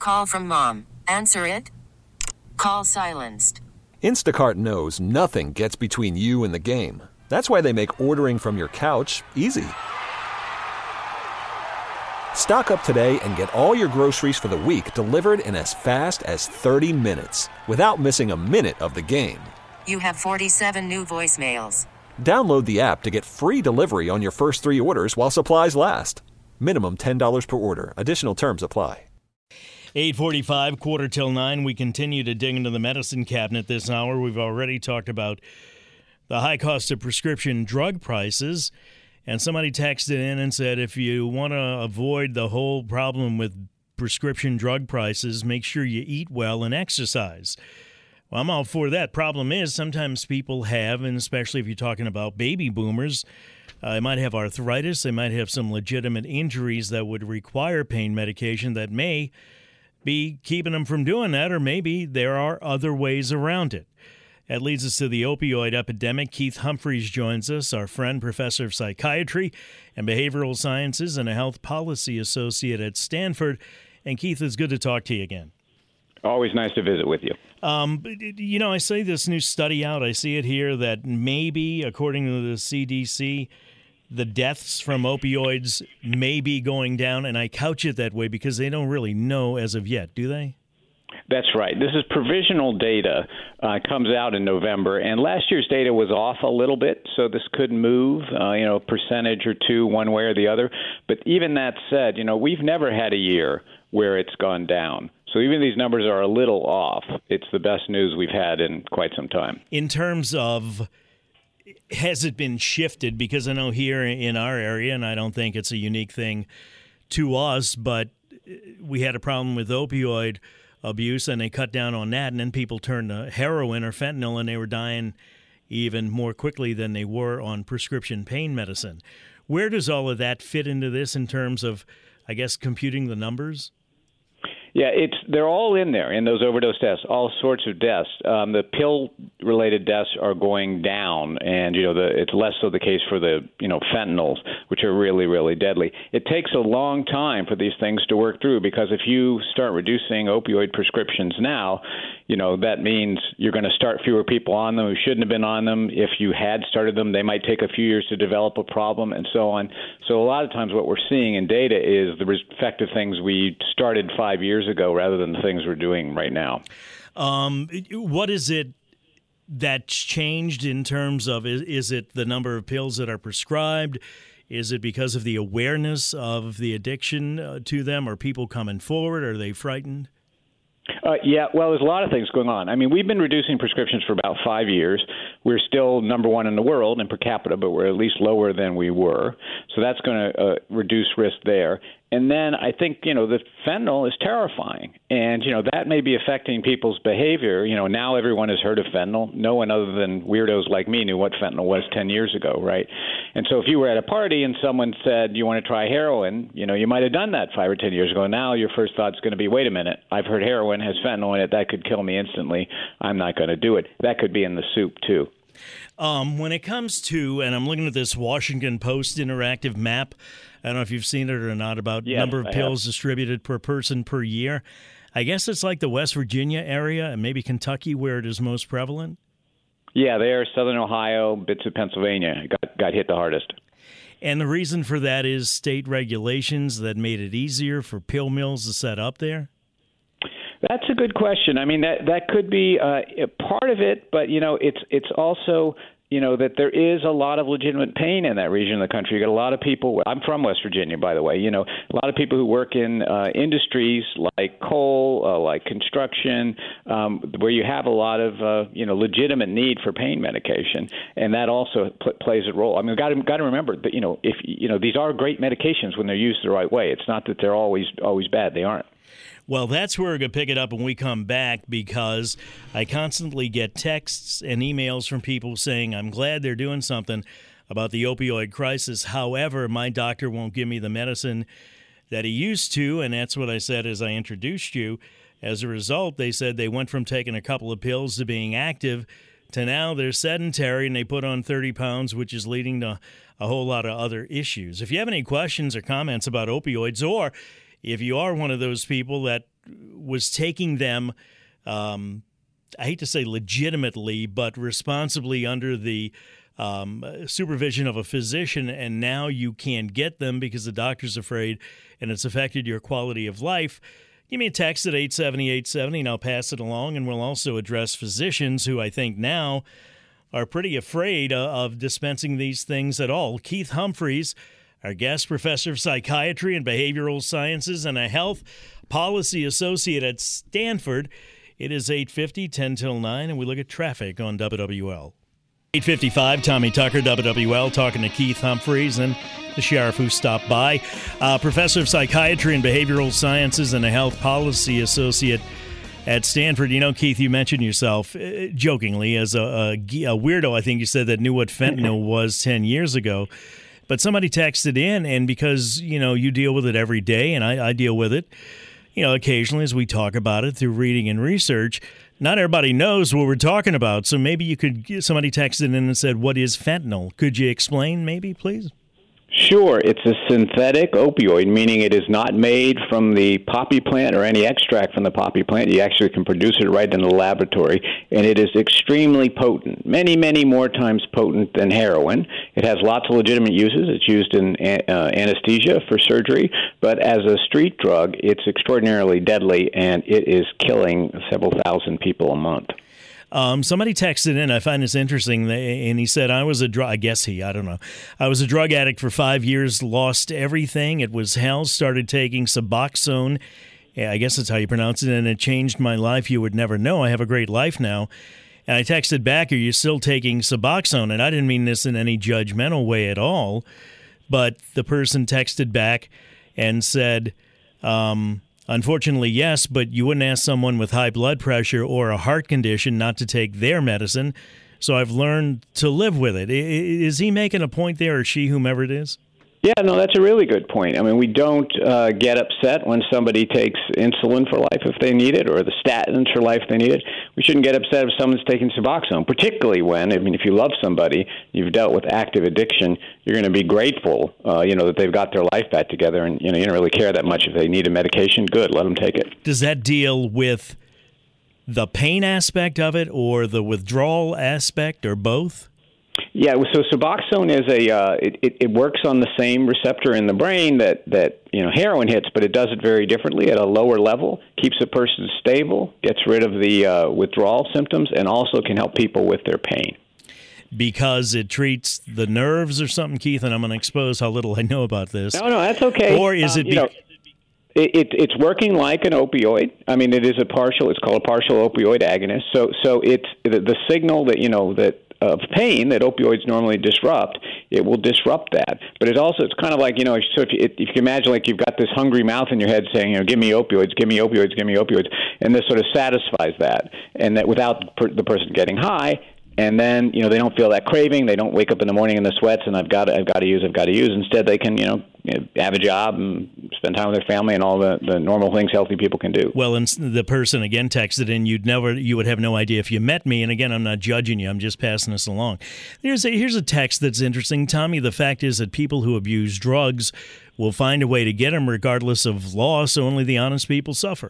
Call from mom. Answer it. Call silenced. Instacart knows nothing gets between you and the game. That's why they make ordering from your couch easy. Stock up today and get all your groceries for the week delivered in as fast as 30 minutes without missing a minute of the game. You have 47 new voicemails. Download the app to get free delivery on your first 3 orders while supplies last. Minimum $10 per order. Additional terms apply. 8:45, quarter till 9. We continue to dig into the medicine cabinet this hour. We've already talked about the high cost of prescription drug prices. And somebody texted in and said, if you want to avoid the whole problem with prescription drug prices, make sure you eat well and exercise. Well, I'm all for that. Problem is, sometimes people have, and especially if you're talking about baby boomers, they might have arthritis. They might have some legitimate injuries that would require pain medication that may be keeping them from doing that, or maybe there are other ways around it. That leads us to the opioid epidemic. Keith Humphreys joins us, our friend, professor of psychiatry and behavioral sciences and a health policy associate at Stanford. And Keith, it's good to talk to you again. Always nice to visit with you. I see this new study out. I see it here that maybe, according to the CDC, the deaths from opioids may be going down. And I couch it that way because they don't really know as of yet, do they? That's right. This is provisional data. Comes out in November, and last year's data was off a little bit, so this could move, a percentage or two one way or the other. But even that said, we've never had a year where it's gone down. So even these numbers are a little off. It's the best news we've had in quite some time. In terms of, has it been shifted? Because I know here in our area, and I don't think it's a unique thing to us, but we had a problem with opioid abuse, and they cut down on that, and then people turned to heroin or fentanyl, and they were dying even more quickly than they were on prescription pain medicine. Where does all of that fit into this in terms of, I guess, computing the numbers? Yeah, they're all in there in those overdose deaths, all sorts of deaths. The pill-related deaths are going down, and it's less so the case for the fentanyls, which are really, really deadly. It takes a long time for these things to work through because if you start reducing opioid prescriptions now, that means you're going to start fewer people on them who shouldn't have been on them. If you had started them, they might take a few years to develop a problem, and so on. So a lot of times what we're seeing in data is the effective things we started 5 years ago rather than the things we're doing right now. What is it that's changed in terms of, is it the number of pills that are prescribed? Is it because of the awareness of the addiction to them? Are people coming forward? Are they frightened? Well, there's a lot of things going on. I mean, we've been reducing prescriptions for about 5 years. We're still number one in the world in per capita, but we're at least lower than we were. So that's going to reduce risk there. And then I think, the fentanyl is terrifying. And, that may be affecting people's behavior. Now everyone has heard of fentanyl. No one other than weirdos like me knew what fentanyl was 10 years ago, right? And so if you were at a party and someone said, you want to try heroin, you might have done that 5 or 10 years ago. Now your first thought's going to be, wait a minute, I've heard heroin has fentanyl in it. That could kill me instantly. I'm not going to do it. That could be in the soup, too. When it comes to, and I'm looking at this Washington Post interactive map, I don't know if you've seen it or not, about number of pills distributed per person per year. I guess it's like the West Virginia area and maybe Kentucky where it is most prevalent. Yeah, there, Southern Ohio, bits of Pennsylvania got hit the hardest. And the reason for that is state regulations that made it easier for pill mills to set up there? That's a good question. I mean, that could be a part of it, but, it's also that there is a lot of legitimate pain in that region of the country. You got a lot of people. I'm from West Virginia, by the way. A lot of people who work in industries like coal, like construction, where you have a lot of legitimate need for pain medication, and that also plays a role. I mean, we've got to remember that if these are great medications when they're used the right way. It's not that they're always bad. They aren't. Well, that's where we're going to pick it up when we come back, because I constantly get texts and emails from people saying, I'm glad they're doing something about the opioid crisis. However, my doctor won't give me the medicine that he used to, and that's what I said as I introduced you. As a result, they said they went from taking a couple of pills to being active to now they're sedentary and they put on 30 pounds, which is leading to a whole lot of other issues. If you have any questions or comments about opioids, or if you are one of those people that was taking them, I hate to say legitimately, but responsibly under the supervision of a physician, and now you can't get them because the doctor's afraid and it's affected your quality of life. Give me a text at 870-870 and I'll pass it along, and we'll also address physicians who I think now are pretty afraid of dispensing these things at all. Keith Humphreys, our guest, professor of psychiatry and behavioral sciences and a health policy associate at Stanford. It is 8:50, 10 till 9, and we look at traffic on WWL. 8:55, Tommy Tucker, WWL, talking to Keith Humphreys and the sheriff who stopped by. Professor of psychiatry and behavioral sciences and a health policy associate at Stanford. You know, Keith, you mentioned yourself jokingly as a weirdo. I think you said that knew what fentanyl was 10 years ago. But somebody texted in, and because, you know, you deal with it every day, and I deal with it, you know, occasionally as we talk about it through reading and research, not everybody knows what we're talking about. So maybe you could, somebody texted in and said, what is fentanyl? Could you explain maybe, please? Sure. It's a synthetic opioid, meaning it is not made from the poppy plant or any extract from the poppy plant. You actually can produce it right in the laboratory, and it is extremely potent, many, many more times potent than heroin. It has lots of legitimate uses. It's used in anesthesia for surgery, but as a street drug, it's extraordinarily deadly, and it is killing several thousand people a month. Somebody texted in, I find this interesting, and he said, I was a drug addict for 5 years, lost everything. It was hell, started taking Suboxone. Yeah, I guess that's how you pronounce it, and it changed my life. You would never know. I have a great life now. And I texted back, are you still taking Suboxone? And I didn't mean this in any judgmental way at all, but the person texted back and said, unfortunately, yes, but you wouldn't ask someone with high blood pressure or a heart condition not to take their medicine, so I've learned to live with it. Is he making a point there, or she, whomever it is? Yeah, no, that's a really good point. I mean, we don't get upset when somebody takes insulin for life if they need it, or the statins for life if they need it. We shouldn't get upset if someone's taking Suboxone, particularly when, I mean, if you love somebody, you've dealt with active addiction, you're going to be grateful, that they've got their life back together, and, you don't really care that much if they need a medication. Good, let them take it. Does that deal with the pain aspect of it or the withdrawal aspect or both? Yeah, so Suboxone is it works on the same receptor in the brain that heroin hits, but it does it very differently at a lower level, keeps a person stable, gets rid of the withdrawal symptoms, and also can help people with their pain. Because it treats the nerves or something, Keith, and I'm going to expose how little I know about this. No, that's okay. Or is it... It's working like an opioid. I mean, it's called a partial opioid agonist. So it's the signal that of pain that opioids normally disrupt, it will disrupt that. But it's kind of like, so if you can imagine, like, you've got this hungry mouth in your head saying, give me opioids, give me opioids, give me opioids, and this sort of satisfies that, and that without the person getting high. And then, they don't feel that craving. They don't wake up in the morning in the sweats and I've got to use. Instead, they can, have a job and spend time with their family and all the normal things healthy people can do. Well, and the person again texted in, you would have no idea if you met me. And again, I'm not judging you. I'm just passing this along. Here's a text that's interesting. Tommy, the fact is that people who abuse drugs will find a way to get them regardless of law, so only the honest people suffer.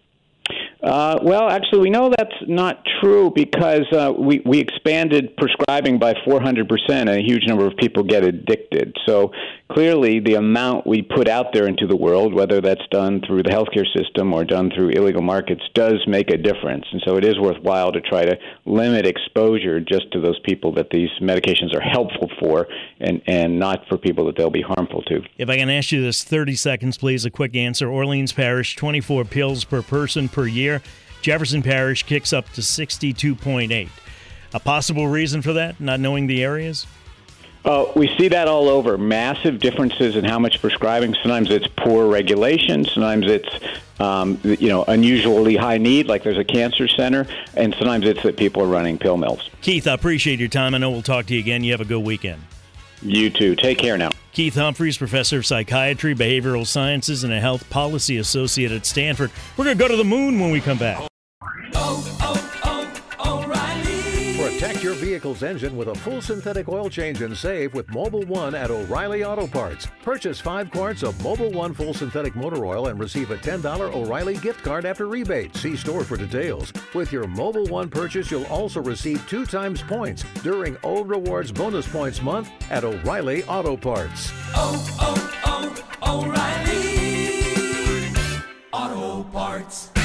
Well, actually, we know that's not true because we expanded prescribing by 400%, and a huge number of people get addicted. So clearly, the amount we put out there into the world, whether that's done through the healthcare system or done through illegal markets, does make a difference. And so it is worthwhile to try to limit exposure just to those people that these medications are helpful for, and not for people that they'll be harmful to. If I can ask you this 30 seconds, please, a quick answer. Orleans Parish, 24 pills per person per year. Jefferson Parish kicks up to 62.8. A possible reason for that, not knowing the areas? We see that all over. Massive differences in how much prescribing. Sometimes it's poor regulation. Sometimes it's, unusually high need, like there's a cancer center. And sometimes it's that people are running pill mills. Keith, I appreciate your time. I know we'll talk to you again. You have a good weekend. You too. Take care now. Keith Humphreys, professor of psychiatry, behavioral sciences, and a health policy associate at Stanford. We're going to go to the moon when we come back. O'Reilly. For a Protect your vehicle's engine with a full synthetic oil change and save with Mobil 1 at O'Reilly Auto Parts. Purchase 5 quarts of Mobil 1 full synthetic motor oil and receive a $10 O'Reilly gift card after rebate. See store for details. With your Mobil 1 purchase, you'll also receive 2 times points during O Rewards Bonus Points Month at O'Reilly Auto Parts. O'Reilly Auto Parts.